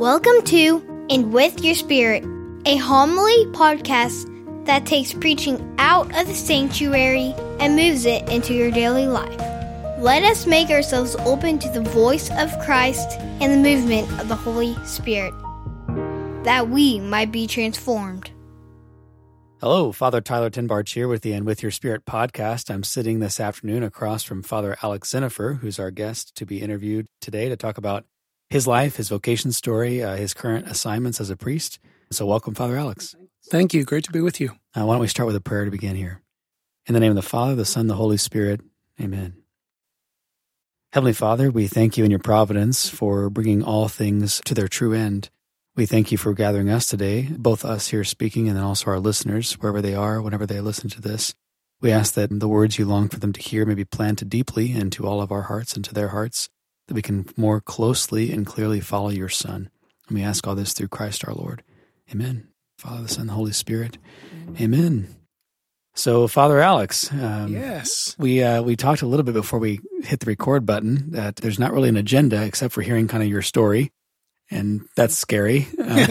Welcome to And With Your Spirit, a homily podcast that takes preaching out of the sanctuary and moves it into your daily life. Let us make ourselves open to the voice of Christ and the movement of the Holy Spirit, that we might be transformed. Hello, Father Tyler Tinbarch here with the And With Your Spirit podcast. I'm sitting this afternoon across from Father Alex Zinnifer, who's our guest to be interviewed today to talk about his life, his vocation story, his current assignments as a priest. So welcome, Father Alex. Thank you. Great to be with you. Why don't we start with a prayer to begin here? In the name of the Father, the Son, the Holy Spirit. Amen. Heavenly Father, we thank you in your providence for bringing all things to their true end. We thank you for gathering us today, both us here speaking and then also our listeners, wherever they are, whenever they listen to this. We ask that the words you long for them to hear may be planted deeply into all of our hearts and to their hearts, that we can more closely and clearly follow your Son. And we ask all this through Christ our Lord. Amen. Father, the Son, the Holy Spirit. Amen. So, Father Alex, yes, we talked a little bit before we hit the record button that there's not really an agenda except for hearing kind of your story. And that's scary.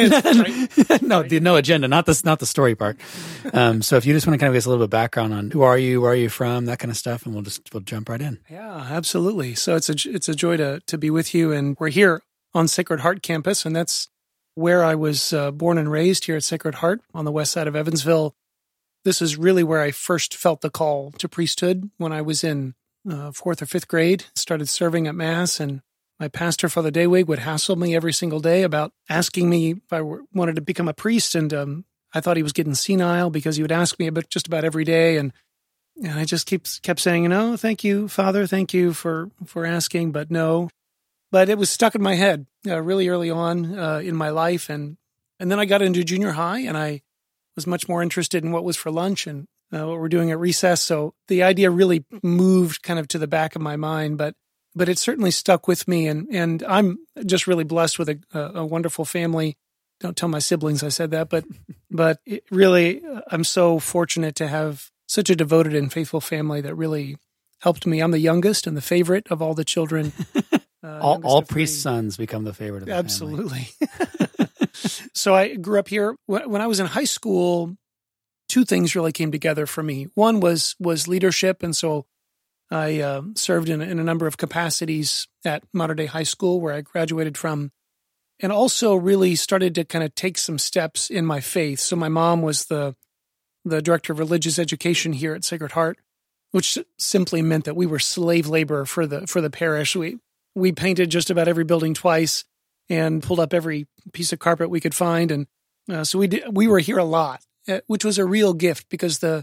No agenda, not the story part. So if you just want to kind of give us a little bit of background on who are you, where are you from, that kind of stuff, and we'll jump right in. Yeah, absolutely. So it's a joy to be with you, and we're here on Sacred Heart campus, and that's where I was born and raised, here at Sacred Heart on the west side of Evansville. This is really where I first felt the call to priesthood when I was in 4th or 5th grade. Started serving at Mass, and my pastor, Father Daywig, would hassle me every single day about asking me if I wanted to become a priest, and I thought he was getting senile because he would ask me about just about every day, and I just kept saying, no, thank you, Father, thank you for asking, but no. But it was stuck in my head really early on in my life, and then I got into junior high, and I was much more interested in what was for lunch and what we're doing at recess, so the idea really moved kind of to the back of my mind, but it certainly stuck with me, and I'm just really blessed with a wonderful family. Don't tell my siblings I said that, but it really, I'm so fortunate to have such a devoted and faithful family that really helped me. I'm the youngest and the favorite of all the children. All priest sons become the favorite of the Absolutely. So I grew up here. When I was in high school, two things really came together for me. One was leadership, and so I served in a number of capacities at Mater Dei High School, where I graduated from, and also really started to kind of take some steps in my faith. So my mom was the director of religious education here at Sacred Heart, which simply meant that we were slave labor for the parish. We painted just about every building twice and pulled up every piece of carpet we could find, and so we were here a lot, which was a real gift because the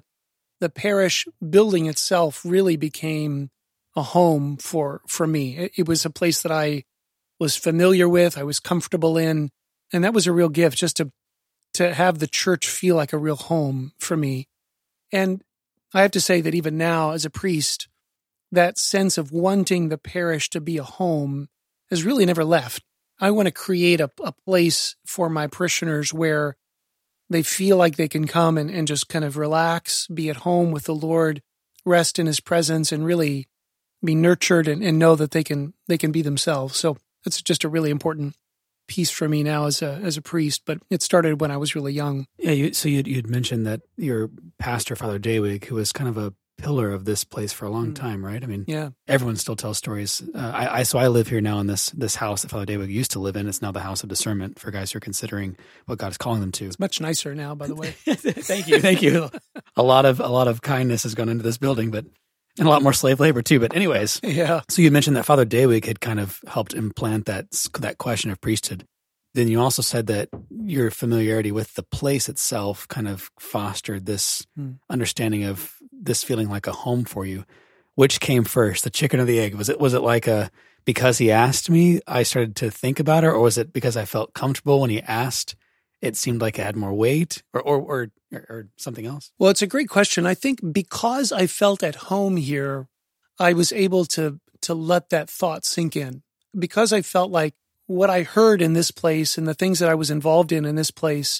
parish building itself really became a home for me. It was a place that I was familiar with, I was comfortable in, and that was a real gift just to have the church feel like a real home for me. And I have to say that even now as a priest, that sense of wanting the parish to be a home has really never left. I want to create a place for my parishioners where they feel like they can come and just kind of relax, be at home with the Lord, rest in his presence, and really be nurtured and know that they can be themselves. So that's just a really important piece for me now as a priest, but it started when I was really young. Yeah, you'd mentioned that your pastor, Father Daywig, who was kind of a pillar of this place for a long time, right? I mean, yeah. Everyone still tells stories. So I live here now in this house that Father Daywig used to live in. It's now the House of Discernment for guys who are considering what God is calling them to. It's much nicer now, by the way. Thank you. A lot of kindness has gone into this building, and a lot more slave labor too. But anyways, yeah. So you mentioned that Father Daywig had kind of helped implant that question of priesthood. Then you also said that your familiarity with the place itself kind of fostered this understanding of this feeling like a home for you. Which came first, the chicken or the egg? Was it like because he asked me, I started to think about it, or was it because I felt comfortable when he asked? It seemed like it had more weight, or something else? Well, it's a great question. I think because I felt at home here, I was able to let that thought sink in. Because I felt like what I heard in this place and the things that I was involved in this place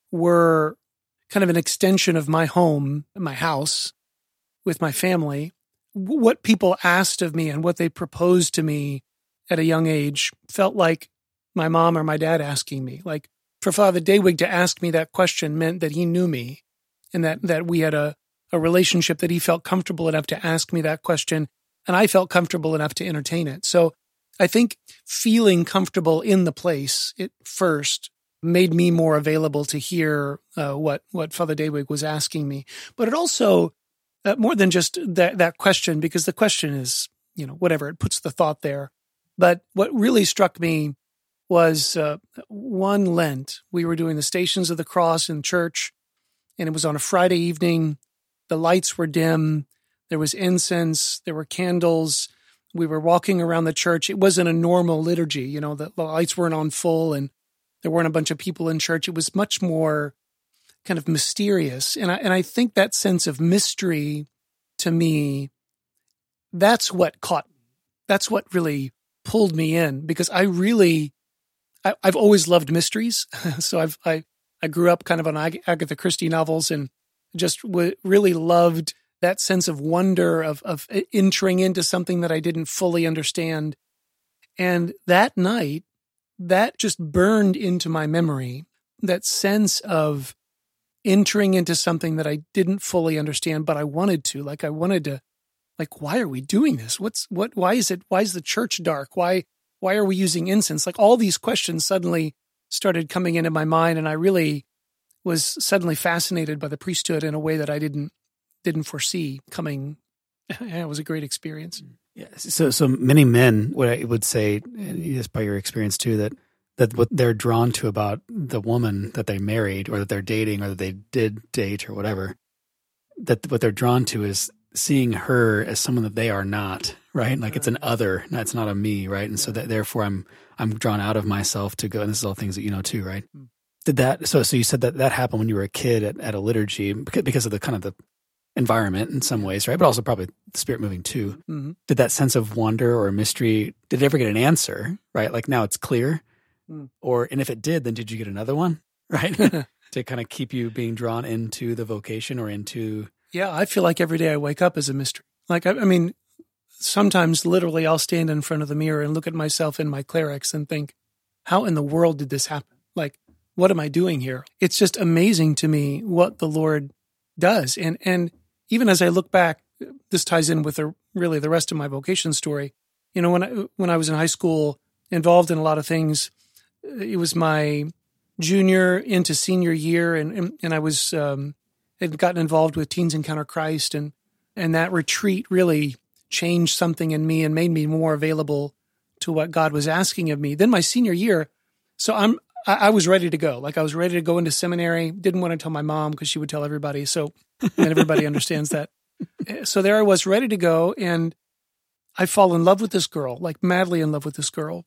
were kind of an extension of my home, my house, with my family. What people asked of me and what they proposed to me at a young age felt like my mom or my dad asking me. Like for Father Daywig to ask me that question meant that he knew me and that we had a relationship, that he felt comfortable enough to ask me that question, and I felt comfortable enough to entertain it. So I think feeling comfortable in the place it first made me more available to hear what Father Daywig was asking me. But it also, more than just that question, because the question is, whatever, it puts the thought there. But what really struck me was one Lent, we were doing the Stations of the Cross in church, and it was on a Friday evening. The lights were dim. There was incense. There were candles. We were walking around the church. It wasn't a normal liturgy. The lights weren't on full and there weren't a bunch of people in church. It was much more kind of mysterious. And I think that sense of mystery, to me, that's what caught me. That's what really pulled me in, because I've always loved mysteries. So I grew up kind of on Agatha Christie novels and just really loved that sense of wonder of entering into something that I didn't fully understand. And that night, that just burned into my memory, that sense of entering into something that I didn't fully understand, but I wanted to. Why are we doing this? Why is the church dark? Why are we using incense? Like all these questions suddenly started coming into my mind, and I really was suddenly fascinated by the priesthood in a way that I didn't foresee coming. It was a great experience. Yeah. So many men, what I would say, just by your experience too, that what they're drawn to about the woman that they married or that they're dating or that they did date or whatever, that what they're drawn to is seeing her as someone that they are not, right? Like it's an other, it's not a me, right? And so that therefore I'm drawn out of myself to go, and this is all things that you know too, right? Did that, so you said that happened when you were a kid at a liturgy because of the kind of the environment in some ways, right? But also probably the Spirit moving too. Mm-hmm. Did that sense of wonder or mystery, did it ever get an answer, right? Like now it's clear? And if it did, then did you get another one, right? To kind of keep you being drawn into the vocation or into... Yeah, I feel like every day I wake up is a mystery. Like, I mean, sometimes literally I'll stand in front of the mirror and look at myself in my clerics and think, how in the world did this happen? Like, what am I doing here? It's just amazing to me what the Lord does. And even as I look back, this ties in with really the rest of my vocation story. When I was in high school, involved in a lot of things, it was my junior into senior year, and I was had gotten involved with Teens Encounter Christ, and that retreat really changed something in me and made me more available to what God was asking of me. Then my senior year, so I was ready to go. Like I was ready to go into seminary. Didn't want to tell my mom because she would tell everybody. So, and everybody understands that. So there I was ready to go, and I fall in love with this girl, like madly in love with this girl.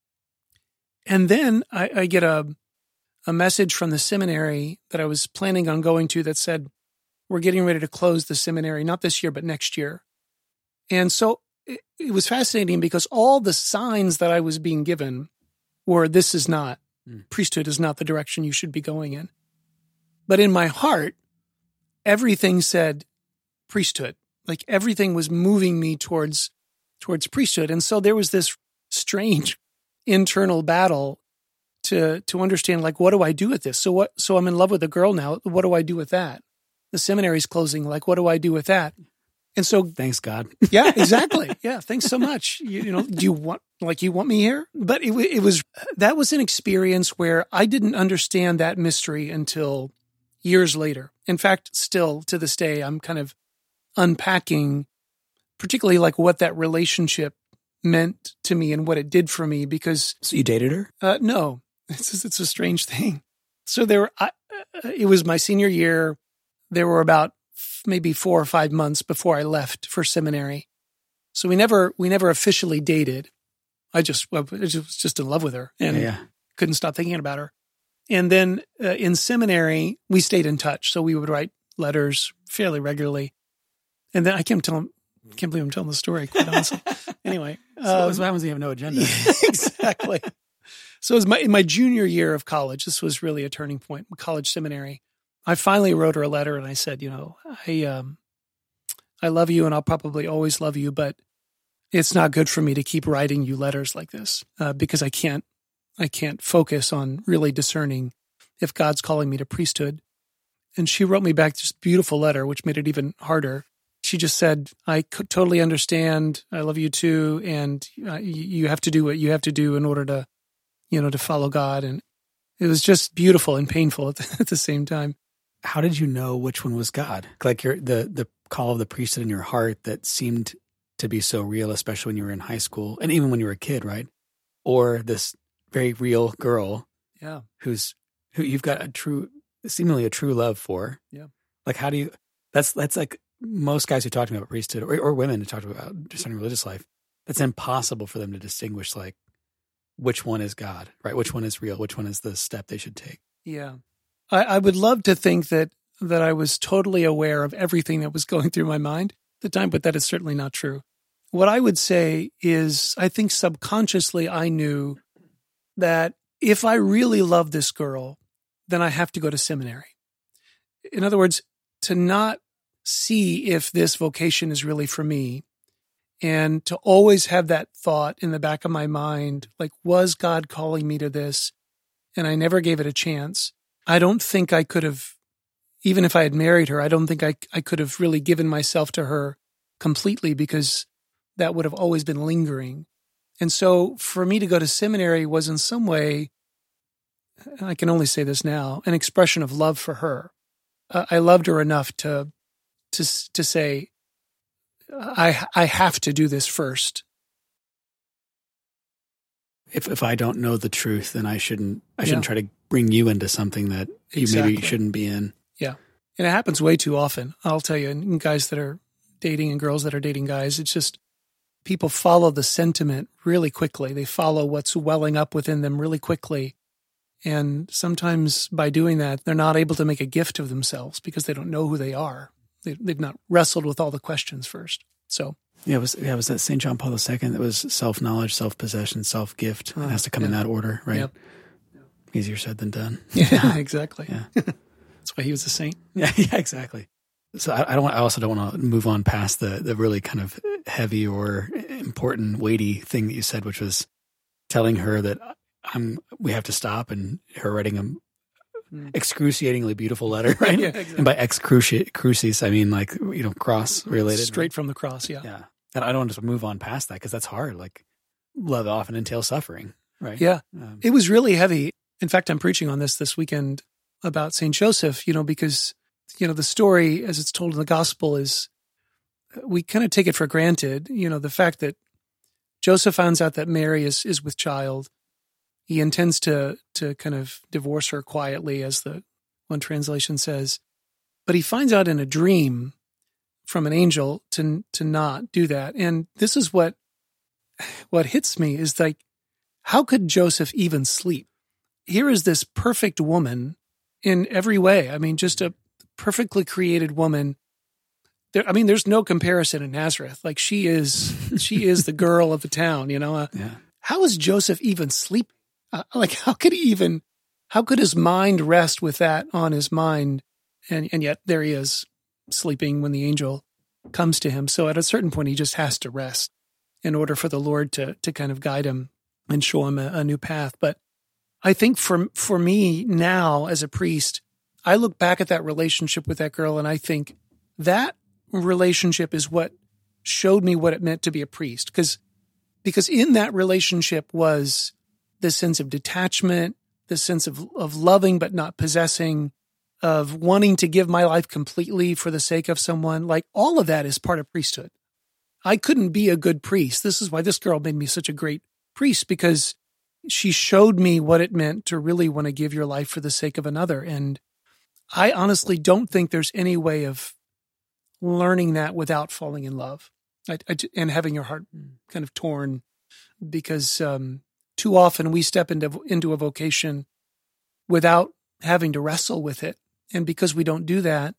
And then I get a message from the seminary that I was planning on going to that said, we're getting ready to close the seminary, not this year, but next year. And so it was fascinating because all the signs that I was being given were, this is not, priesthood is not the direction you should be going in. But in my heart, everything said priesthood. Like everything was moving me towards priesthood. And so there was this strange internal battle to understand, like, what do I do with this? So I'm in love with a girl now. What do I do with that? The seminary's closing. Like, what do I do with that? And so, thanks God. Yeah, exactly. Yeah. Thanks so much. Do you want me here? But that was an experience where I didn't understand that mystery until years later. In fact, still to this day, I'm kind of unpacking particularly like what that relationship meant to me and what it did for me, because... So you dated her? No, it's a strange thing. So it was my senior year. There were about maybe 4 or 5 months before I left for seminary. So we never officially dated. I was just in love with her and couldn't stop thinking about her. And then in seminary, we stayed in touch. So we would write letters fairly regularly. And then I can't believe I'm telling the story, quite honestly. Anyway. So what happens when you have no agenda? Exactly. So it was in my junior year of college. This was really a turning point, college seminary. I finally wrote her a letter and I said, I love you and I'll probably always love you, but it's not good for me to keep writing you letters like this because I can't I can't focus on really discerning if God's calling me to priesthood. And she wrote me back this beautiful letter, which made it even harder. She just said, I could totally understand. I love you too. And you have to do what you have to do in order to, to follow God. And it was just beautiful and painful at the same time. How did you know which one was God? Like the call of the priesthood in your heart that seemed to be so real, especially when you were in high school and even when you were a kid, right? Or this very real girl, who you've got seemingly a true love for. Yeah. Like, how do you? That's like most guys who talk to me about priesthood, or women who talk to me about discerning religious life. It's impossible for them to distinguish like which one is God, right? Which one is real? Which one is the step they should take? Yeah. I would love to think that I was totally aware of everything that was going through my mind at the time, but that is certainly not true. What I would say is I think subconsciously I knew that if I really love this girl, then I have to go to seminary. In other words, to not see if this vocation is really for me and to always have that thought in the back of my mind, like, was God calling me to this? And I never gave it a chance. I don't think I could have, even if I had married her, I don't think I could have really given myself to her completely because that would have always been lingering. And so for me to go to seminary was in some way, I can only say this now, an expression of love for her. I loved her enough to say, I have to do this first. If I don't know the truth, then I shouldn't try to bring you into something that you maybe shouldn't be in. Yeah. And it happens way too often. I'll tell you, and guys that are dating and girls that are dating guys, it's just people follow the sentiment really quickly. They follow what's welling up within them really quickly. And sometimes by doing that, they're not able to make a gift of themselves because they don't know who they are. They've not wrestled with all the questions first. So it was that St. John Paul II that was self-knowledge, self-possession, self-gift. It has to come in that order, right? Yep. Easier said than done. Yeah, exactly. Yeah. That's why he was a saint. Yeah, exactly. So I also don't want to move on past the really kind of heavy or important, weighty thing that you said, which was telling her that we have to stop, and her writing an excruciatingly beautiful letter, right? Yeah, exactly. And by crucis, I mean like, cross related. Straight from the cross, yeah. Yeah. And I don't want to move on past that because that's hard. Like, love often entails suffering, right? Yeah. It was really heavy. In fact, I'm preaching on this weekend about St. Joseph, because, the story as it's told in the gospel is, we kind of take it for granted, the fact that Joseph finds out that Mary is with child. He intends to kind of divorce her quietly, as the one translation says. But he finds out in a dream from an angel to not do that. And this is what hits me is like, how could Joseph even sleep? Here is this perfect woman in every way. I mean, just a perfectly created woman. There's no comparison in Nazareth. Like, she is the girl of the town, Yeah. How is Joseph even sleeping? How could his mind rest with that on his mind? And yet there he is sleeping when the angel comes to him. So at a certain point, he just has to rest in order for the Lord to kind of guide him and show him a new path. But I think for me now as a priest, I look back at that relationship with that girl and I think that relationship is what showed me what it meant to be a priest. Because in that relationship was this sense of detachment, this sense of loving but not possessing, of wanting to give my life completely for the sake of someone. Like, all of that is part of priesthood. I couldn't be a good priest. This is why this girl made me such a great priest, because she showed me what it meant to really want to give your life for the sake of another. And I honestly don't think there's any way of learning that without falling in love and having your heart kind of torn, because too often we step into a vocation without having to wrestle with it. And because we don't do that,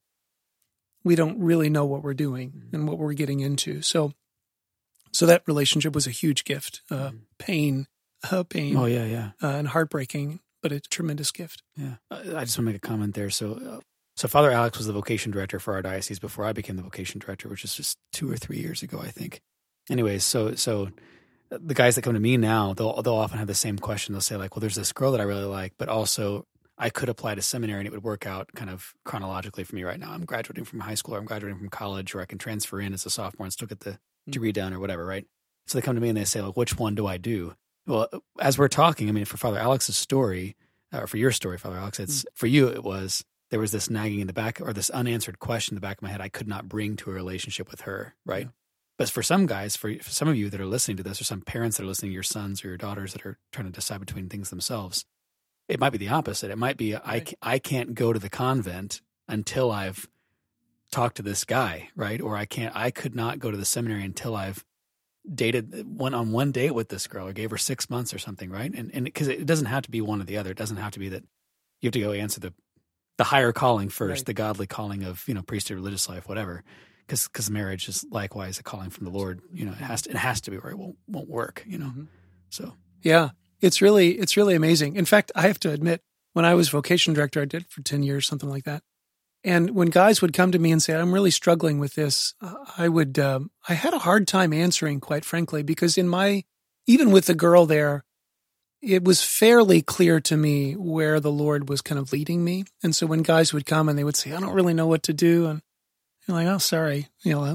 we don't really know what we're doing and what we're getting into. So that relationship was a huge gift, pain. Oh, yeah. And heartbreaking, but a tremendous gift. Yeah. I just want to make a comment there. So Father Alex was the vocation director for our diocese before I became the vocation director, which is just 2 or 3 years ago, I think. Anyways, so the guys that come to me now, they'll often have the same question. They'll say like, well, there's this girl that I really like, but also I could apply to seminary and it would work out kind of chronologically for me right now. I'm graduating from high school or I'm graduating from college, or I can transfer in as a sophomore and still get the degree done or whatever, right? So they come to me and they say, like, which one do I do? Well, as we're talking, I mean, for Father Alex's story, or for your story, Father Alex, it's for you, there was this nagging in the back, or this unanswered question in the back of my head I could not bring to a relationship with her, right? Yeah. But for some guys, for some of you that are listening to this, or some parents that are listening, your sons or your daughters that are trying to decide between things themselves, it might be the opposite. It might be, right. I can't go to the convent until I've talked to this guy, right? Or I could not go to the seminary until I've dated on one date with this girl or gave her 6 months or something, right? And because it doesn't have to be one or the other. It doesn't have to be that you have to go answer the higher calling first, right. The godly calling of, priesthood, religious life, whatever. Because marriage is likewise a calling from the Lord. It has to be, or it won't work. So yeah, it's really amazing. In fact, I have to admit, when I was vocation director, I did it for 10 years, something like that. And when guys would come to me and say, "I'm really struggling with this," I had a hard time answering, quite frankly, because even with the girl there, it was fairly clear to me where the Lord was kind of leading me. And so when guys would come and they would say, "I don't really know what to do," and you're like, "Oh, sorry,"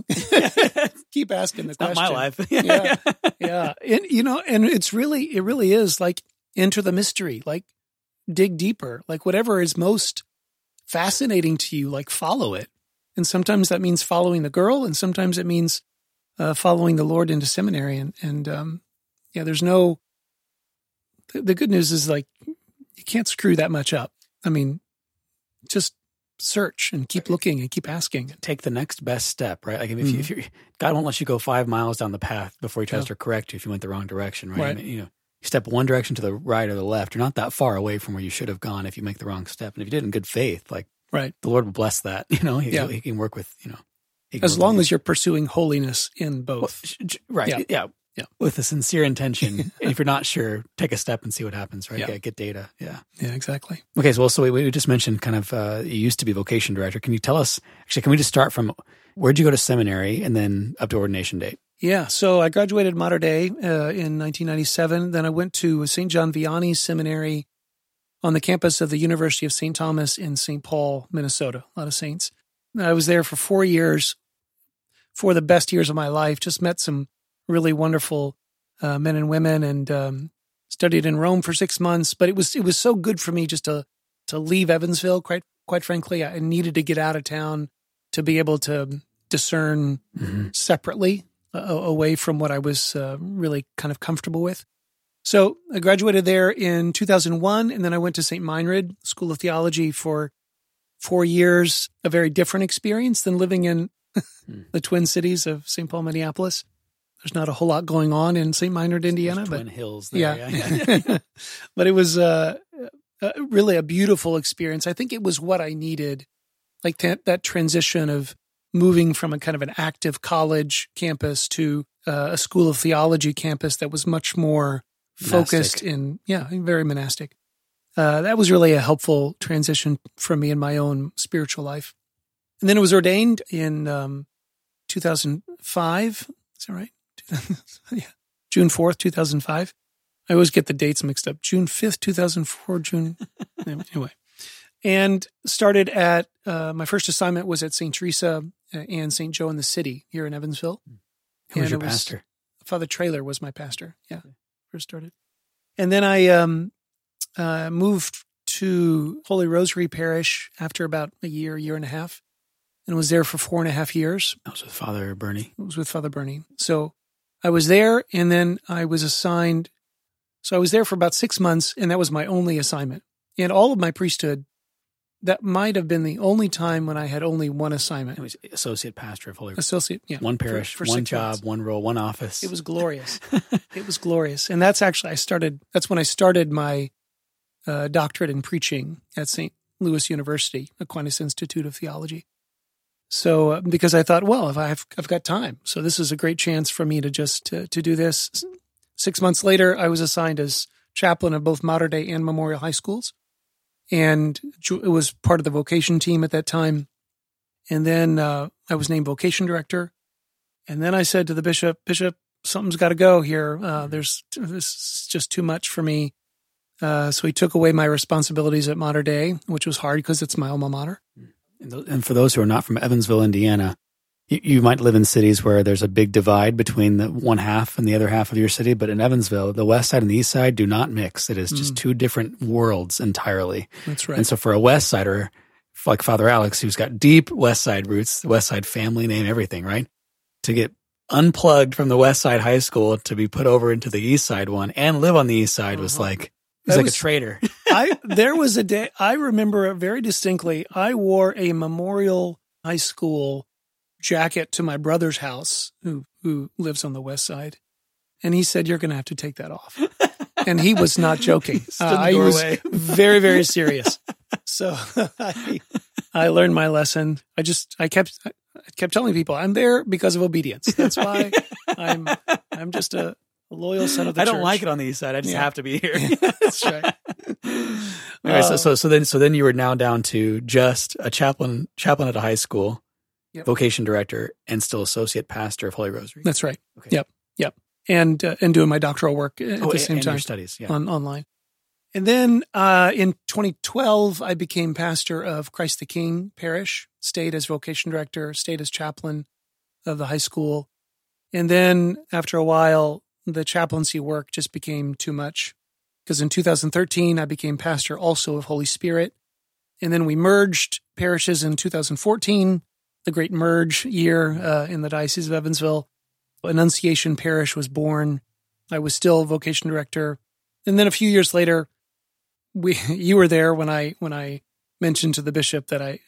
keep asking the question. Not my life. Yeah. And it really is like, enter the mystery, like dig deeper, like whatever is most fascinating to you, like follow it. And sometimes that means following the girl, and sometimes it means following the Lord into seminary. And there's the good news is, like, you can't screw that much up. I mean, just search and keep looking and keep asking. Take the next best step, right? Like if you God won't let you go 5 miles down the path before he tries to correct you if you went the wrong direction, right? I mean, you step one direction to the right or the left, you're not that far away from where you should have gone if you make the wrong step. And if you did it in good faith, like, right, the Lord will bless that. He can work with, as long as you're pursuing holiness in both. Well, right. Yeah. With a sincere intention. And if you're not sure, take a step and see what happens, right? Yeah. Get data. Yeah. Yeah, exactly. Okay. So we just mentioned kind of, you used to be vocation director. Can you tell us, actually, can we just start from where'd you go to seminary and then up to ordination date? Yeah. So I graduated Mater Dei in 1997. Then I went to St. John Vianney Seminary on the campus of the University of St. Thomas in St. Paul, Minnesota. A lot of saints. I was there for 4 years, 4 of the best years of my life. Just met some really wonderful men and women, and studied in Rome for 6 months. But it was so good for me just to leave Evansville. Quite frankly, I needed to get out of town to be able to discern separately away from what I was really kind of comfortable with. So I graduated there in 2001, and then I went to St. Meinrad School of Theology for 4 years. A very different experience than living in the Twin Cities of St. Paul, Minneapolis. There's not a whole lot going on in St. Meinrad, Indiana. Twin Hills there. Yeah. But it was really a beautiful experience. I think it was what I needed, like that transition of moving from a kind of an active college campus to a School of Theology campus that was much more focused very monastic. That was really a helpful transition for me in my own spiritual life. And then I was ordained in 2005. Is that right? June 4th, 2005. I always get the dates mixed up. June 5th, 2004, anyway. And started at, my first assignment was at St. Teresa and St. Joe in the City here in Evansville. Who was your pastor? Father Traylor was my pastor. Yeah, first started. And then I moved to Holy Rosary Parish after about a year and a half, and was there for 4.5 years. That was with Father Bernie. It was with Father Bernie. So I was there, and then I was assigned. So I was there for about 6 months, and that was my only assignment. And all of my priesthood, that might have been the only time when I had only one assignment. It was associate pastor of Holy Rosary. Associate, yeah. One parish, for one job, months. One role, one office. It was glorious. It was glorious. And that's actually, that's when I started my doctorate in preaching at St. Louis University, Aquinas Institute of Theology. So, because I thought, well, if I've got time, so this is a great chance for me to just to do this. 6 months later, I was assigned as chaplain of both Mater Dei and Memorial High Schools, and it was part of the vocation team at that time. And then I was named vocation director, and then I said to the bishop, something's got to go here. This is just too much for me. So he took away my responsibilities at Mater Dei, which was hard because it's my alma mater. And for those who are not from Evansville, Indiana, you might live in cities where there's a big divide between the one half and the other half of your city. But in Evansville, the west side and the east side do not mix. It is just two different worlds entirely. That's right. And so for a west sider, like Father Alex, who's got deep west side roots, the west side family name, everything, right? To get unplugged from the west side high school to be put over into the east side one and live on the east side was like, it was like a traitor. There was a day, I remember it very distinctly. I wore a Memorial High School jacket to my brother's house, who lives on the west side. And he said, "You're going to have to take that off." And he was not joking. I was very, very serious. So I learned my lesson. I kept telling people I'm there because of obedience. That's why I'm just a loyal son of the church. I don't like it on the east side. I just have to be here. That's right. Anyway, so then you were now down to just a chaplain at a high school, vocation director, and still associate pastor of Holy Rosary. That's right. Okay. Yep. And doing my doctoral work at the same time. Your studies, online. And then in 2012, I became pastor of Christ the King Parish, stayed as vocation director, stayed as chaplain of the high school. And then after a while, the chaplaincy work just became too much. Because in 2013, I became pastor also of Holy Spirit. And then we merged parishes in 2014, the great merge year in the Diocese of Evansville. Annunciation Parish was born. I was still vocation director. And then a few years later, you were there when I mentioned to the bishop that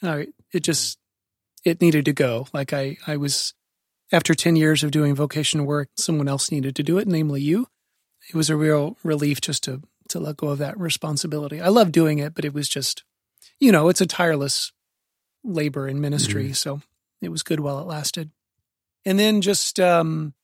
it needed to go. Like I was, after 10 years of doing vocation work, someone else needed to do it, namely you. It was a real relief just to let go of that responsibility. I love doing it, but it was just, it's a tireless labor in ministry. Mm-hmm. So it was good while it lasted. And then just, about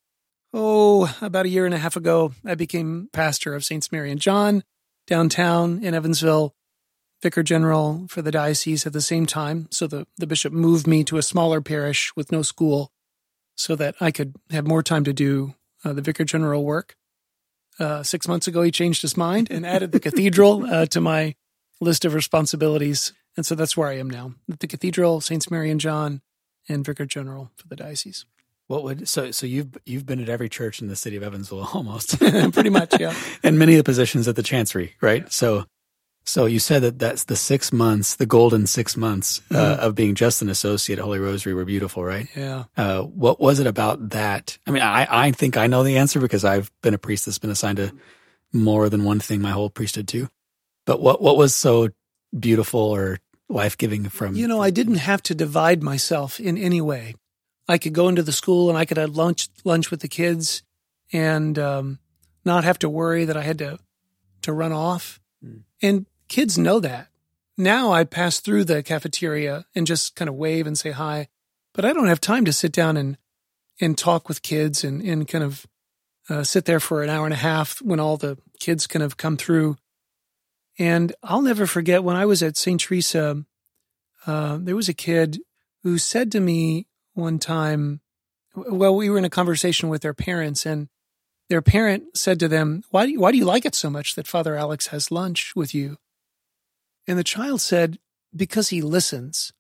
a year and a half ago, I became pastor of Saints Mary and John downtown in Evansville, vicar general for the diocese at the same time. So the bishop moved me to a smaller parish with no school so that I could have more time to do the vicar general work. 6 months ago, he changed his mind and added the cathedral to my list of responsibilities. And so that's where I am now, at the cathedral, Saints Mary and John, and vicar general for the diocese. So you've been at every church in the city of Evansville almost. Pretty much, yeah. And many of the positions at the chancery, right? Yeah. So you said that's the 6 months, the golden 6 months of being just an associate at Holy Rosary were beautiful, right? Yeah. What was it about that? I mean, I think I know the answer because I've been a priest that's been assigned to more than one thing my whole priesthood too. But what was so beautiful or life-giving from? I didn't have to divide myself in any way. I could go into the school and I could have lunch with the kids and not have to worry that I had to run off. And kids know that. Now I pass through the cafeteria and just kind of wave and say hi, but I don't have time to sit down and talk with kids and kind of sit there for an hour and a half when all the kids kind of come through. And I'll never forget when I was at St. Teresa, there was a kid who said to me one time, we were in a conversation with their parents, and their parent said to them, why do you like it so much that Father Alex has lunch with you? And the child said, because he listens.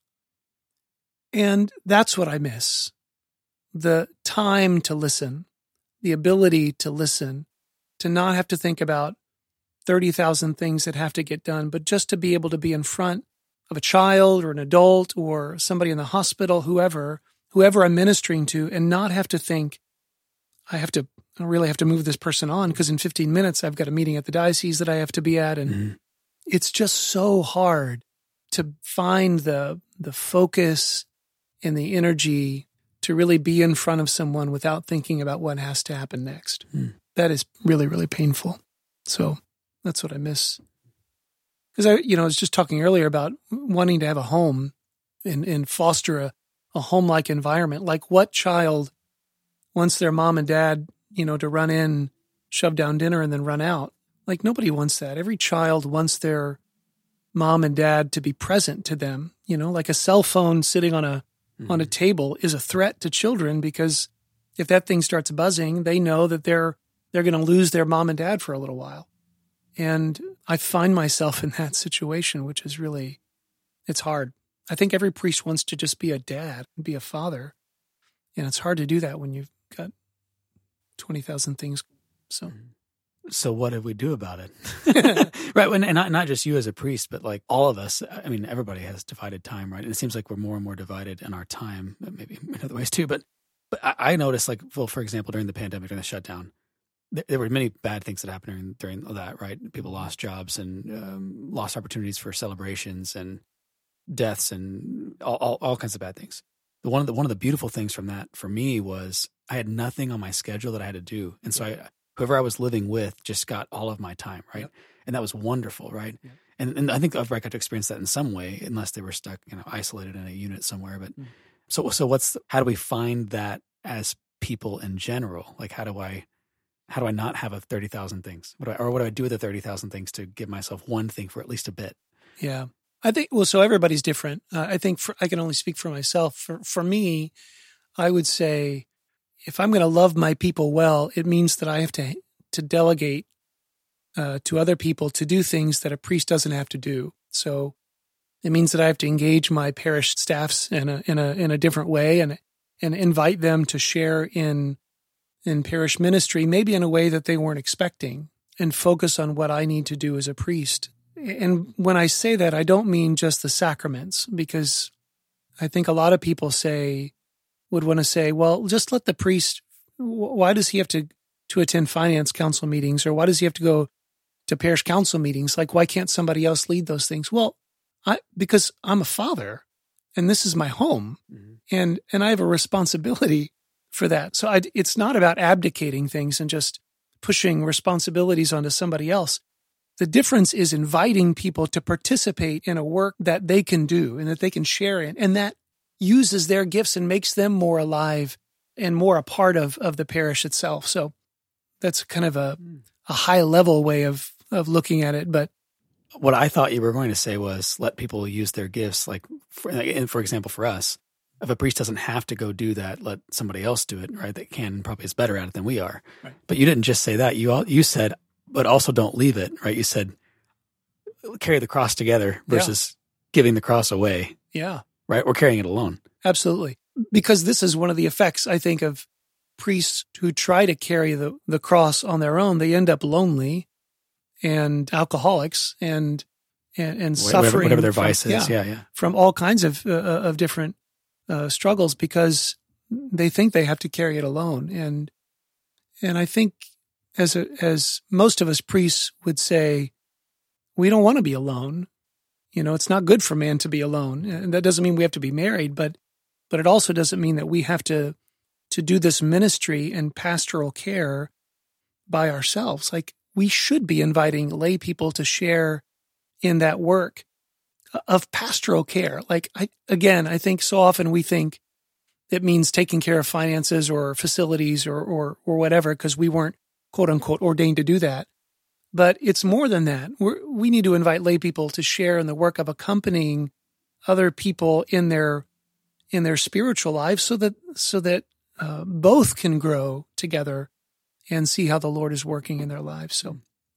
And that's what I miss. The time to listen, the ability to listen, to not have to think about 30,000 things that have to get done, but just to be able to be in front of a child or an adult or somebody in the hospital, whoever I'm ministering to, and not have to think, I really have to move this person on because in 15 minutes I've got a meeting at the diocese that I have to be at. And it's just so hard to find the focus and the energy to really be in front of someone without thinking about what has to happen next. That is really, really painful. So that's what I miss. Because I was just talking earlier about wanting to have a home and foster a home-like environment. Like what child wants their mom and dad, to run in, shove down dinner, and then run out? Like nobody wants that. Every child wants their mom and dad to be present to them. Like a cell phone sitting on a table is a threat to children because if that thing starts buzzing, they know that they're going to lose their mom and dad for a little while. And I find myself in that situation, which is really, it's hard. I think every priest wants to just be a dad and be a father. And it's hard to do that when you've got 20,000 things. So what do we do about it? Right. And not just you as a priest, but like all of us. I mean, everybody has divided time, right? And it seems like we're more and more divided in our time, maybe in other ways too. But I noticed, like, well, for example, during the pandemic, during the shutdown, there were many bad things that happened during that, right? People lost jobs and lost opportunities for celebrations and deaths and all kinds of bad things. But one of the beautiful things from that for me was I had nothing on my schedule that I had to do, and so whoever I was living with just got all of my time, right? Yep. And that was wonderful, right? Yep. And I think I got to experience that in some way, unless they were stuck, isolated in a unit somewhere. But so how do we find that as people in general? Like, how do I not have a 30,000 things? What do I do with the 30,000 things to give myself one thing for at least a bit? Yeah. I think, so everybody's different. I think I can only speak for myself. For me, I would say if I'm going to love my people well, it means that I have to delegate to other people to do things that a priest doesn't have to do. So it means that I have to engage my parish staffs in a different way and invite them to share in parish ministry, maybe in a way that they weren't expecting, and focus on what I need to do as a priest. And when I say that, I don't mean just the sacraments, because I think a lot of people would want to say, well, just let the priest, why does he have to attend finance council meetings, or why does he have to go to parish council meetings? Like, why can't somebody else lead those things? Well, because I'm a father and this is my home, and I have a responsibility for that. So it's not about abdicating things and just pushing responsibilities onto somebody else. The difference is inviting people to participate in a work that they can do and that they can share in, and that uses their gifts and makes them more alive and more a part of the parish itself. So that's kind of a high level way of looking at it. But what I thought you were going to say was let people use their gifts. Like, for example, for us, if a priest doesn't have to go do that, let somebody else do it, right? That probably is better at it than we are. Right. But you didn't just say that. You said, but also don't leave it, right? You said carry the cross together versus giving the cross away. Yeah. Right? Or carrying it alone. Absolutely. Because this is one of the effects, I think, of priests who try to carry the cross on their own. They end up lonely and alcoholics and suffering. Whatever their vice is. Yeah. From all kinds of different struggles, because they think they have to carry it alone. And I think as most of us priests would say, we don't want to be alone. It's not good for man to be alone. And that doesn't mean we have to be married, but it also doesn't mean that we have to do this ministry and pastoral care by ourselves. Like, we should be inviting lay people to share in that work of pastoral care. Like, I think so often we think it means taking care of finances or facilities or whatever, because we weren't, quote unquote, ordained to do that. But it's more than that. We need to invite lay people to share in the work of accompanying other people in their spiritual lives, so that both can grow together and see how the Lord is working in their lives. So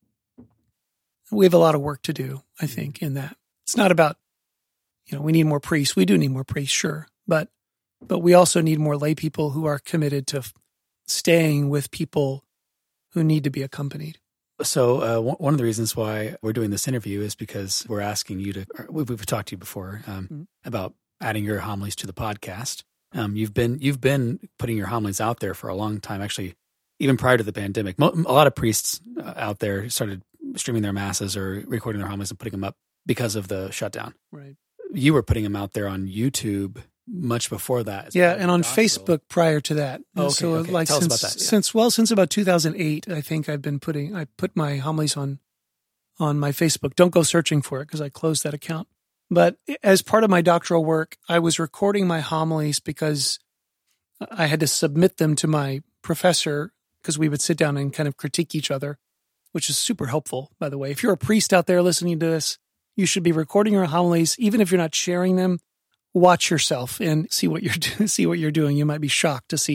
we have a lot of work to do, I think, in that. It's not about, we need more priests. We do need more priests, sure, but we also need more lay people who are committed to staying with people who need to be accompanied. So one of the reasons why we're doing this interview is because we're asking you to, we've talked to you before about adding your homilies to the podcast. You've been putting your homilies out there for a long time, actually, even prior to the pandemic. A lot of priests out there started streaming their masses or recording their homilies and putting them up because of the shutdown. Right. You were putting them out there on YouTube much before that. Yeah, and on Facebook prior to that. Oh, okay, so okay. Like Tell us about that. Yeah. Since about 2008, I think I put my homilies on my Facebook. Don't go searching for it, because I closed that account. But as part of my doctoral work, I was recording my homilies because I had to submit them to my professor, because we would sit down and kind of critique each other, which is super helpful, by the way. If you're a priest out there listening to this, you should be recording your homilies, even if you're not sharing them. Watch yourself and see what you're doing. You might be shocked to see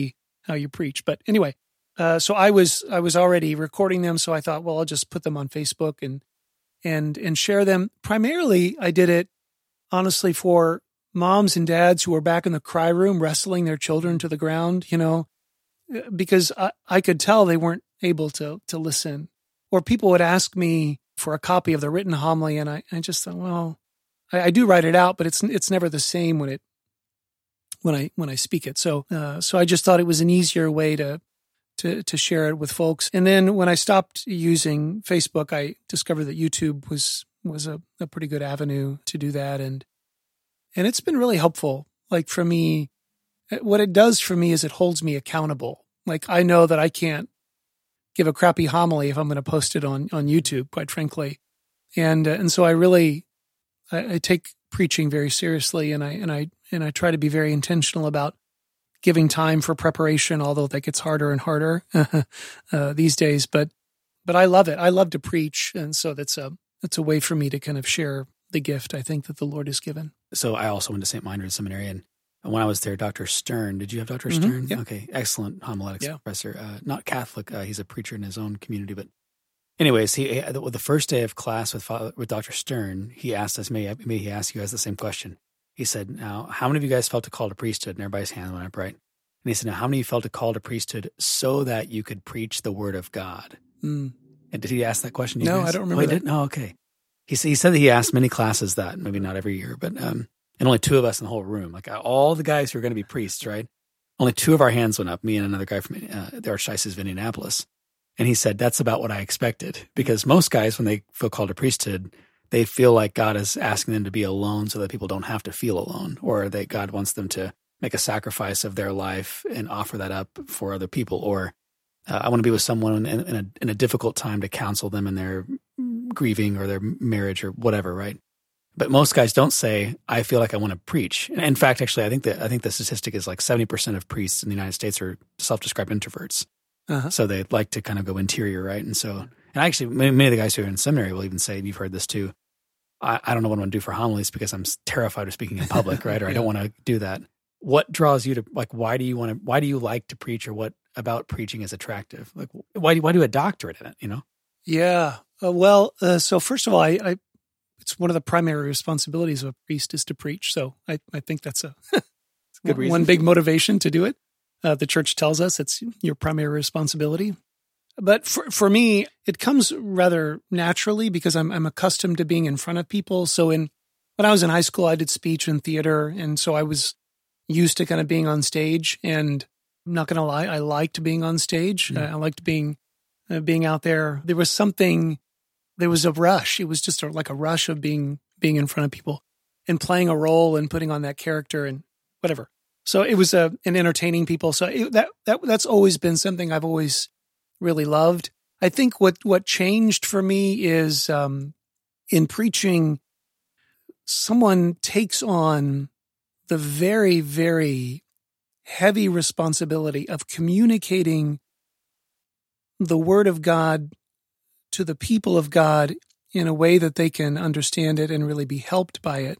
how you preach. But anyway, so I was already recording them. So I thought, well, I'll just put them on Facebook and share them. Primarily, I did it honestly for moms and dads who were back in the cry room wrestling their children to the ground, because I could tell they weren't able to listen. Or people would ask me for a copy of the written homily, and I just thought, well, I do write it out, but it's never the same when I speak it. So I just thought it was an easier way to share it with folks. And then when I stopped using Facebook, I discovered that YouTube was a pretty good avenue to do that. And it's been really helpful. Like for me, what it does for me is it holds me accountable. Like I know that I can't give a crappy homily if I'm going to post it on YouTube, quite frankly. And so I take preaching very seriously, and I try to be very intentional about giving time for preparation, although that gets harder and harder these days. But I love it. I love to preach, and so that's a way for me to kind of share the gift I think that the Lord has given. So I also went to St. Meinrad Seminary, and when I was there, Dr. Stern, did you have Dr. Stern? Yeah. Okay, excellent homiletics professor. Not Catholic, he's a preacher in his own community, but anyways, the first day of class with Dr. Stern, he asked us, maybe he asked you guys the same question. He said, now, how many of you guys felt a call to priesthood? And everybody's hand went up, right? And he said, now, how many of you felt a call to priesthood so that you could preach the word of God? And did he ask that question to you No, guys? I don't remember that. No, okay. He said that he asked many classes that, maybe not every year, but and only two of us in the whole room, like all the guys who are going to be priests, right? Only two of our hands went up, me and another guy from the Archdiocese of Indianapolis. And he said, that's about what I expected. Because most guys, when they feel called to priesthood, they feel like God is asking them to be alone so that people don't have to feel alone, or that God wants them to make a sacrifice of their life and offer that up for other people. Or I want to be with someone in a difficult time to counsel them in their grieving or their marriage or whatever, right? But most guys don't say, I feel like I want to preach. In fact, actually, I think the statistic is like 70% of priests in the United States are self-described introverts. So they like to kind of go interior, right? And so, and actually, many of the guys who are in seminary will even say, and you've heard this too, I don't know what I'm going to do for homilies because I'm terrified of speaking in public, right? Or I don't want to do that. What draws you to, like, why do you like to preach, or what about preaching is attractive? Like, why do a doctorate in it, Yeah. So first of all, it's one of the primary responsibilities of a priest is to preach. So I think that's a good reason. One big motivation to do it. The church tells us it's your primary responsibility. But for me, it comes rather naturally because I'm accustomed to being in front of people. So when I was in high school, I did speech and theater. And so I was used to kind of being on stage. And I'm not going to lie, I liked being on stage. I liked being out there. There was a rush. It was just like a rush of being in front of people and playing a role and putting on that character and whatever. So it was an entertaining people. So that's always been something I've always really loved. I think what changed for me is in preaching, someone takes on the very, very heavy responsibility of communicating the Word of God to the people of God in a way that they can understand it and really be helped by it.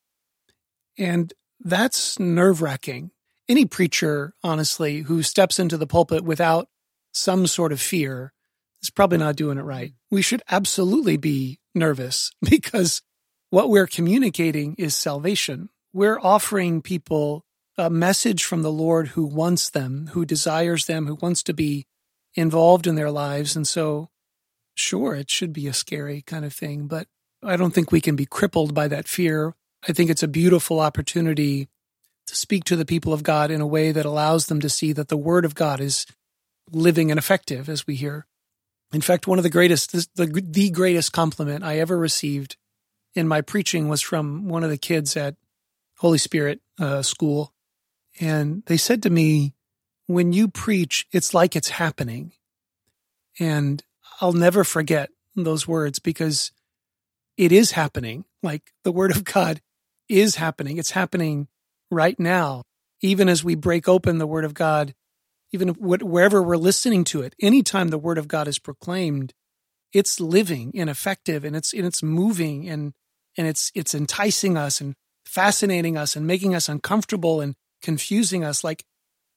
And that's nerve-wracking. Any preacher, honestly, who steps into the pulpit without some sort of fear is probably not doing it right. We should absolutely be nervous because what we're communicating is salvation. We're offering people a message from the Lord who wants them, who desires them, who wants to be involved in their lives. And so, sure, it should be a scary kind of thing, but I don't think we can be crippled by that fear. I think it's a beautiful opportunity to speak to the people of God in a way that allows them to see that the Word of God is living and effective, as we hear. In fact, one of the greatest compliment I ever received in my preaching was from one of the kids at Holy Spirit school. And they said to me, when you preach, it's like it's happening. And I'll never forget those words because it is happening. Like the Word of God is happening. It's happening right now. Even as we break open the Word of God, even wherever we're listening to it, anytime the Word of God is proclaimed, it's living and effective, and it's moving, and it's enticing us and fascinating us and making us uncomfortable and confusing us. Like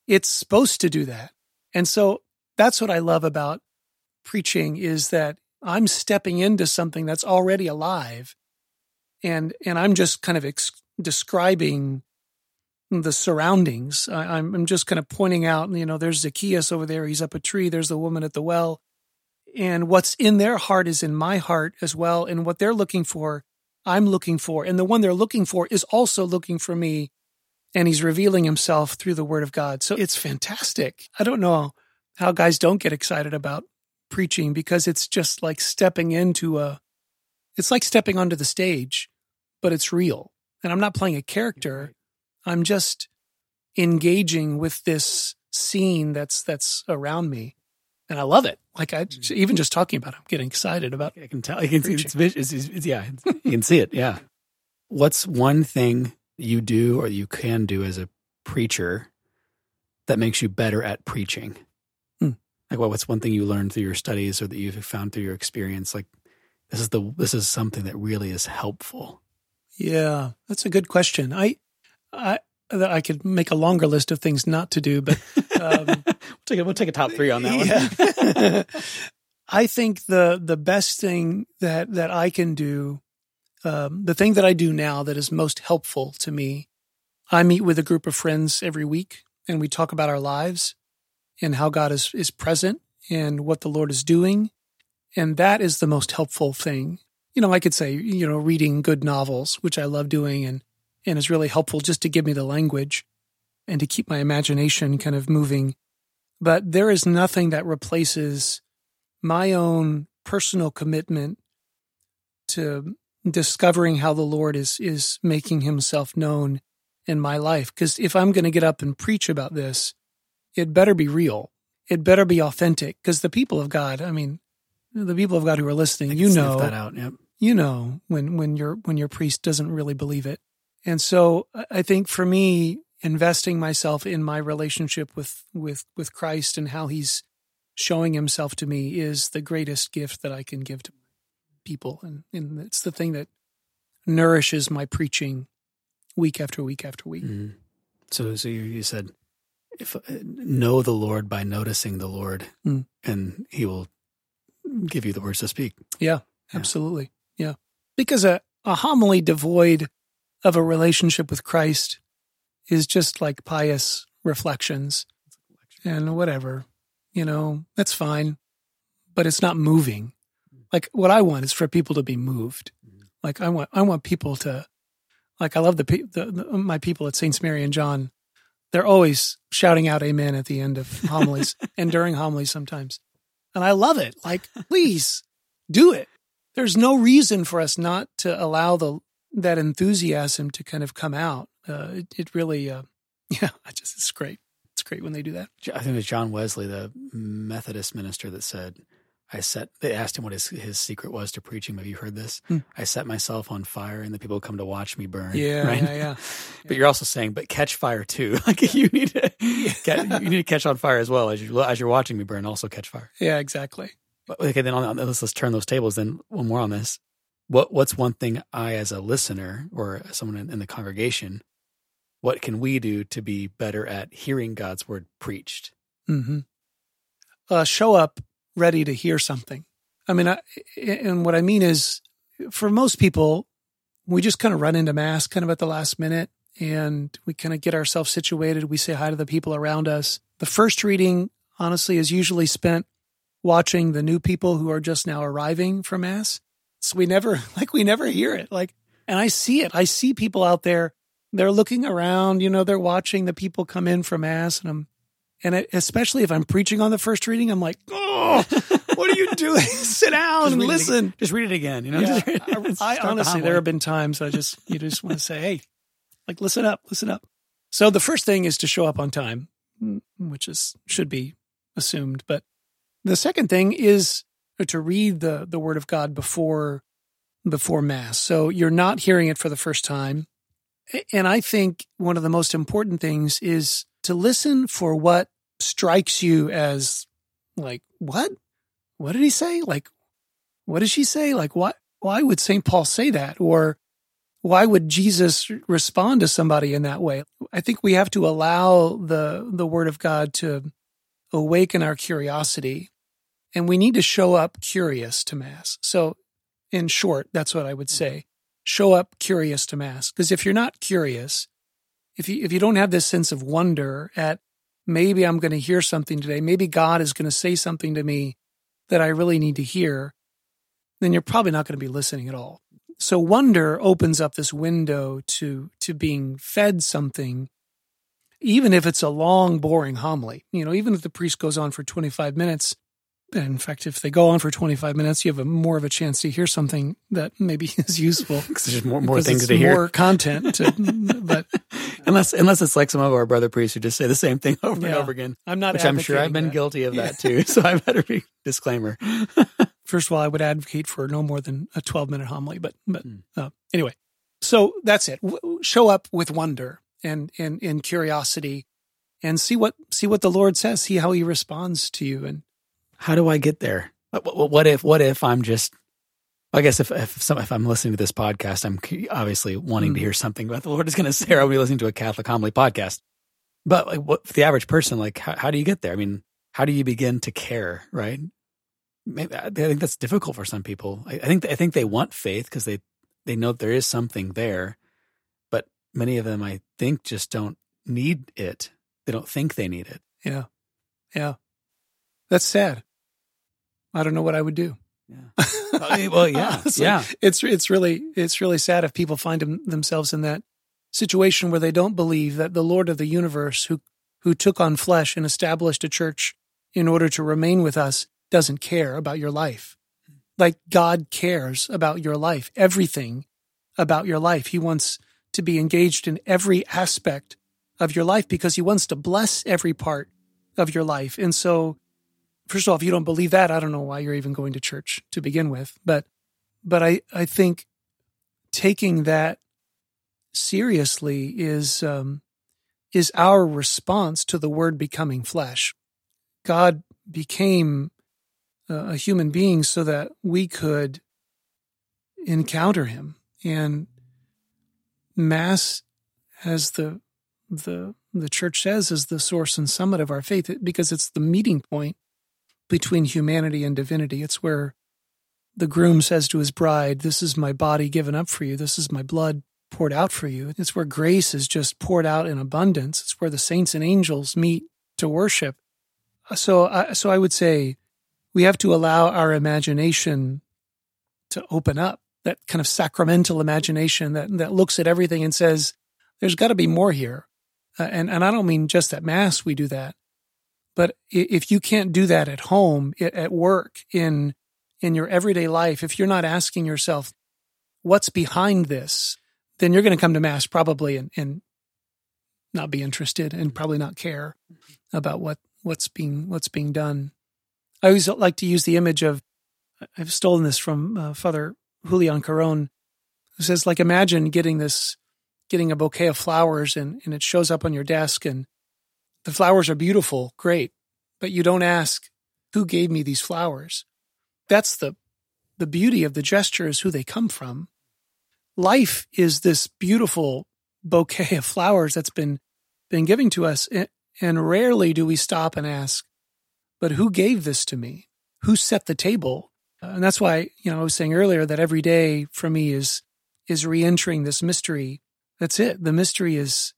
It's supposed to do that. And so that's what I love about preaching, is that I'm stepping into something that's already alive, and I'm just kind of describing the surroundings. I'm just kind of pointing out, there's Zacchaeus over there. He's up a tree. There's the woman at the well. And what's in their heart is in my heart as well. And what they're looking for, I'm looking for. And the one they're looking for is also looking for me. And he's revealing himself through the word of God. So it's fantastic. I don't know how guys don't get excited about preaching, because it's just like stepping into it's like stepping onto the stage, but it's real. And I'm not playing a character. I'm just engaging with this scene that's around me. And I love it. Like, even just talking about it, I'm getting excited about it. I can tell. I can see it's yeah, you can see it. Yeah. What's one thing you do or you can do as a preacher that makes you better at preaching? Like, what's one thing you learned through your studies or that you've found through your experience? Like, this is something that really is helpful. Yeah, that's a good question. I could make a longer list of things not to do, but we'll take a top 3 on that one. I think the best thing that I can do, the thing that I do now that is most helpful to me, I meet with a group of friends every week, and we talk about our lives and how God is present and what the Lord is doing. And that is the most helpful thing. I could say, reading good novels, which I love doing and is really helpful just to give me the language and to keep my imagination kind of moving. But there is nothing that replaces my own personal commitment to discovering how the Lord is making himself known in my life. Because if I'm going to get up and preach about this, it better be real. It better be authentic. Because the people of God, the people of God who are listening, sniff that out. Yep. When your priest doesn't really believe it. And so I think for me, investing myself in my relationship with Christ and how he's showing himself to me is the greatest gift that I can give to people. And it's the thing that nourishes my preaching week after week after week. Mm-hmm. So you said, know the Lord by noticing the Lord, and he will give you the words to speak. Yeah, absolutely. Yeah. Because a homily devoid of a relationship with Christ is just like pious reflections and whatever, that's fine, but it's not moving. Like, what I want is for people to be moved. Like, I want people to, like, I love my people at Saints Mary and John. They're always shouting out amen at the end of homilies and during homilies sometimes. And I love it. Like, please do it. There's no reason for us not to allow that enthusiasm to kind of come out. It really, it's great. It's great when they do that. I think it was John Wesley, the Methodist minister, that said, they asked him what his secret was to preaching. Have you heard this? I set myself on fire and the people come to watch me burn. Yeah, right? yeah. But you're also saying, but catch fire too. Like, you need to catch on fire as well as you're watching me burn. Also catch fire. Yeah, exactly. Okay, then let's turn those tables. Then one more on this. What's one thing I, as a listener or someone in the congregation, what can we do to be better at hearing God's word preached? Mm-hmm. Show up ready to hear something. And what I mean is, for most people, we just kind of run into Mass kind of at the last minute, and we kind of get ourselves situated. We say hi to the people around us. The first reading, honestly, is usually spent watching the new people who are just now arriving for Mass. So we never hear it. And I see it. I see people out there. They're looking around, they're watching the people come in for Mass. Especially if I'm preaching on the first reading, I'm like, oh, what are you doing? Sit down and listen. Just read it again. Yeah. I honestly, there have been times you just want to say, hey, like, listen up. So the first thing is to show up on time, which should be assumed. But the second thing is to read the Word of God before Mass. So you're not hearing it for the first time. And I think one of the most important things is to listen for what strikes you as, like, what? What did he say? Like, what did she say? Like, why would St. Paul say that? Or Why would Jesus respond to somebody in that way? I think we have to allow the Word of God to awaken our curiosity, and we need to show up curious to Mass. So in short, that's what I would say. Show up curious to Mass. Because if you're not curious, if you don't have this sense of wonder at maybe I'm going to hear something today, maybe God is going to say something to me that I really need to hear, then you're probably not going to be listening at all. So wonder opens up this window to being fed something, even if it's a long, boring homily. Even if the priest goes on for 25 minutes, and in fact, if they go on for 25 minutes, you have more of a chance to hear something that maybe is useful. Because there's more things to hear. More content. But unless it's like some of our brother priests who just say the same thing over and over again. Which I'm sure I've been guilty of that too. So I better be disclaimer. First of all, I would advocate for no more than a 12-minute homily. But anyway, so that's it. Show up with wonder and curiosity, and see what the Lord says. See how He responds to you. And how do I get there? What if I'm just? I guess if I'm listening to this podcast, I'm obviously wanting to hear something about the Lord is going to say, or I'll be listening to a Catholic homily podcast. But for the average person, how do you get there? I mean, how do you begin to care? Right? Maybe I think that's difficult for some people. I think they want faith because they know there is something there, but many of them, I think, just don't need it. They don't think they need it. Yeah. That's sad. I don't know what I would do. Yeah. Well, yeah. Yeah. It's really sad if people find themselves in that situation where they don't believe that the Lord of the universe, who took on flesh and established a church in order to remain with us, doesn't care about your life. Like God cares about your life, everything about your life. He wants to be engaged in every aspect of your life because He wants to bless every part of your life. And so, first of all, if you don't believe that, I don't know why you're even going to church to begin with. But I think taking that seriously is our response to the Word becoming flesh. God became a human being so that we could encounter Him. And Mass, as the Church says, is the source and summit of our faith because it's the meeting point between humanity and divinity. It's where the groom says to his bride, "This is my body given up for you. This is my blood poured out for you." It's where grace is just poured out in abundance. It's where the saints and angels meet to worship. So I would say we have to allow our imagination to open up, that kind of sacramental imagination that looks at everything and says, there's got to be more here. And I don't mean just at Mass we do that. But if you can't do that at home, at work, in your everyday life, if you're not asking yourself, what's behind this, then you're going to come to Mass probably and not be interested and probably not care about what's being done. I always like to use the image of, I've stolen this from Father Julian Caron, who says, imagine getting a bouquet of flowers and it shows up on your desk and the flowers are beautiful, great, but you don't ask, who gave me these flowers? That's the beauty of the gesture, is who they come from. Life is this beautiful bouquet of flowers that's been given to us, and rarely do we stop and ask, but who gave this to me? Who set the table? And that's why, I was saying earlier that every day for me is re-entering this mystery. That's it. The mystery is,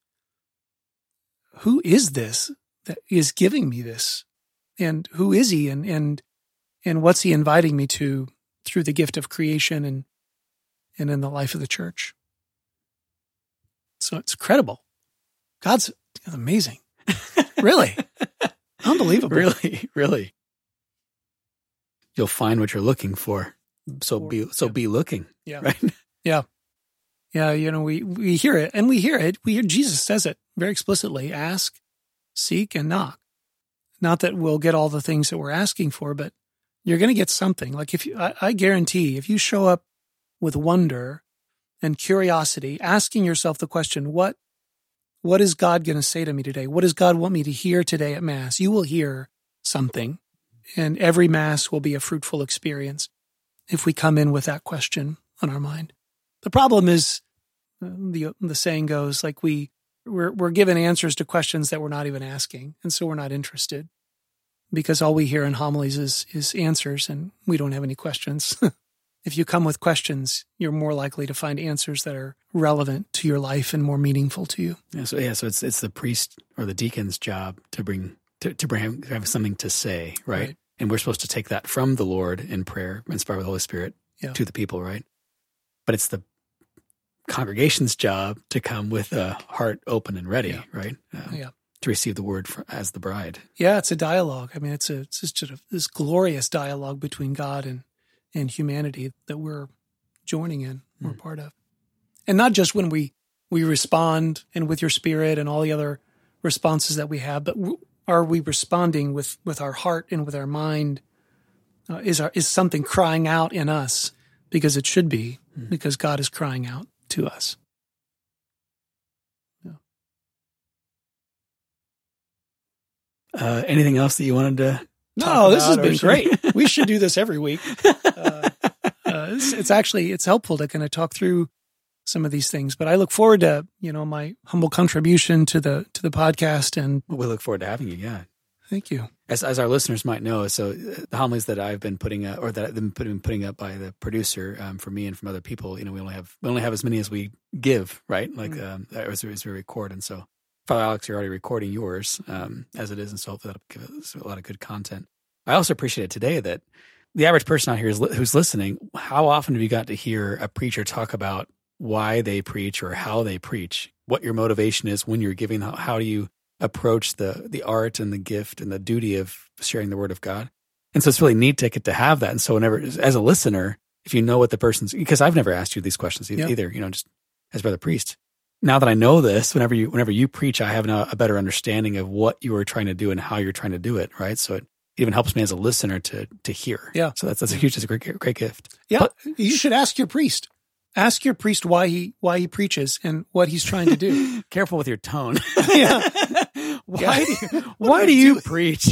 who is this that is giving me this? And who is He? And what's He inviting me to through the gift of creation and in the life of the church? So it's incredible. God's amazing. Really. Unbelievable. Really. You'll find what you're looking for. So be looking. Yeah. Right? Yeah. Yeah. We hear it, and we hear Jesus says it very explicitly: ask, seek, and knock. Not that we'll get all the things that we're asking for, but you're going to get something. I guarantee if you show up with wonder and curiosity, asking yourself the question, what is God going to say to me today? What does God want me to hear today at Mass? You will hear something, and every Mass will be a fruitful experience if we come in with that question on our mind. The problem is the saying goes, like we're given answers to questions that we're not even asking, and so we're not interested, because all we hear in homilies is answers, and we don't have any questions. If you come with questions, you're more likely to find answers that are relevant to your life and more meaningful to you. So it's the priest or the deacon's job to have something to say, right? And we're supposed to take that from the Lord in prayer, inspired by the Holy Spirit, to the people, right? But it's the congregation's job to come with a heart open and ready, right? To receive the word as the bride. Yeah, it's a dialogue. I mean, it's just this glorious dialogue between God and humanity that we're joining in, we're part of. And not just when we respond and with your Spirit and all the other responses that we have, but are we responding with our heart and with our mind? Is something crying out in us? Because it should be, because God is crying out to us. Anything else that you wanted to No, this has been great. We should do this every week. It's helpful to kind of talk through some of these things, but I look forward to, my humble contribution to the podcast, and we look forward to having you. Yeah. Thank you. As our listeners might know, so the homilies that I've been putting up, or that I've been putting up by the producer, for me and from other people, we only have as many as we give, right? Like, as we record. And so, Father Alex, you're already recording yours, as it is. And so hopefully that'll give us a lot of good content. I also appreciate it today that the average person out here who's listening, how often have you got to hear a preacher talk about why they preach or how they preach, what your motivation is when you're giving, how do you approach the art and the gift and the duty of sharing the word of God? And so it's really neat to get to have that. And so whenever, as a listener, if you know what the person's, because I've never asked you these questions either, just as brother priest. Now that I know this, whenever you preach, I have now a better understanding of what you are trying to do and how you're trying to do it, right? So it even helps me as a listener to hear. Yeah. So that's a great gift. Yeah. But you should ask your priest. Ask your priest why he preaches and what he's trying to do. Careful with your tone. Yeah. Why do you preach?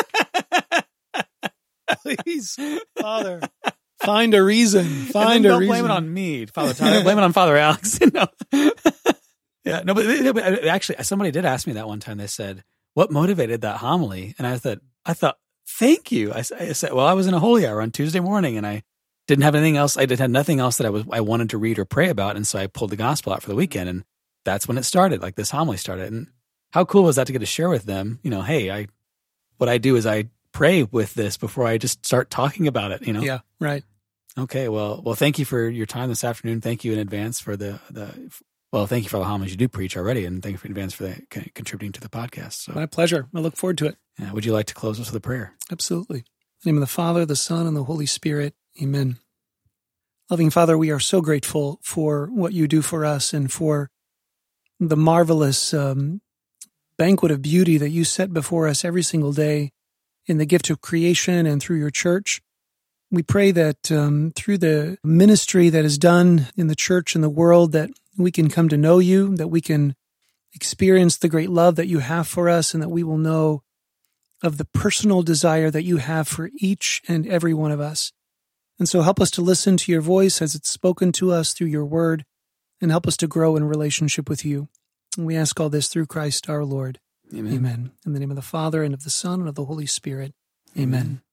Please, Father, find a reason. Don't blame it on me, Father Tyler. Blame it on Father Alex. Yeah, no, but actually, somebody did ask me that one time. They said, "What motivated that homily?" And I thought, thank you. I said, well, I was in a holy hour on Tuesday morning, and I didn't have anything else. I had nothing else that I wanted to read or pray about, and so I pulled the gospel out for the weekend, and that's when it started. Like this homily started, and how cool was that to get to share with them? Hey, what I do is I pray with this before I just start talking about it. Yeah, right. Okay, well, thank you for your time this afternoon. Thank you in advance for thank you for the homilies you do preach already, and thank you in advance for contributing to the podcast. So, my pleasure. I look forward to it. Would you like to close us with a prayer? Absolutely. In the name of the Father, the Son, and the Holy Spirit. Amen. Loving Father, we are so grateful for what you do for us and for the marvelous banquet of beauty that you set before us every single day in the gift of creation and through your church. We pray that through the ministry that is done in the church and the world, that we can come to know you, that we can experience the great love that you have for us, and that we will know of the personal desire that you have for each and every one of us. And so help us to listen to your voice as it's spoken to us through your word, and help us to grow in relationship with you. And we ask all this through Christ our Lord. Amen. Amen. In the name of the Father, and of the Son, and of the Holy Spirit. Amen.